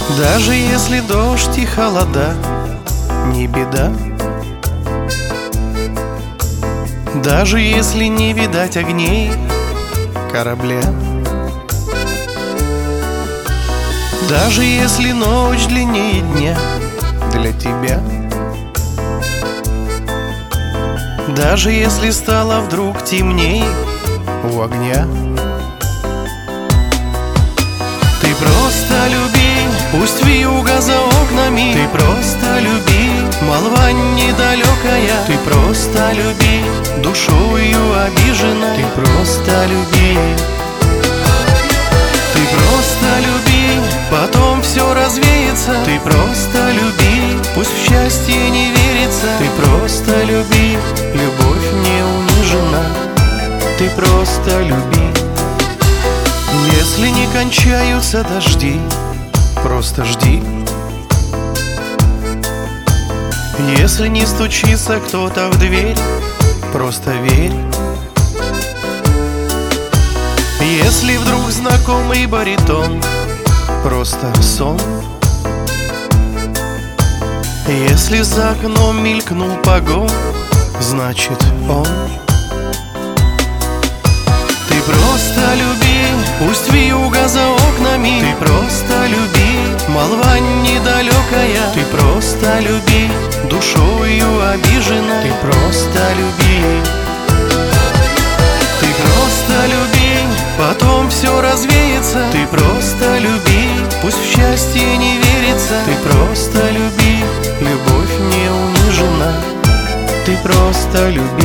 Даже если дождь и холода, не беда. Даже если не видать огней корабля. Даже если ночь длиннее дня для тебя. Даже если стало вдруг темней у огня. Ты просто люби, пусть вьюга за окнами. Ты просто люби, молва недалекая. Ты просто люби, душою обижена. Ты просто люби. Ты просто люби, потом все развеется. Ты просто люби, пусть в счастье не верится. Ты просто люби, любовь не унижена. Ты просто люби. Если не кончаются дожди, просто жди. Если не стучится кто-то в дверь, просто верь. Если вдруг знакомый баритон, просто сон. Если за окном мелькнул погон, значит он. Ты просто люби, пусть вьюга за окнами. Ты просто люби, молва недалекая. Ты просто люби, душою обижена. Ты просто люби. Ты просто люби, потом все развеется. Ты просто люби, пусть в счастье не верится. Ты просто люби, любовь не унижена. Ты просто люби.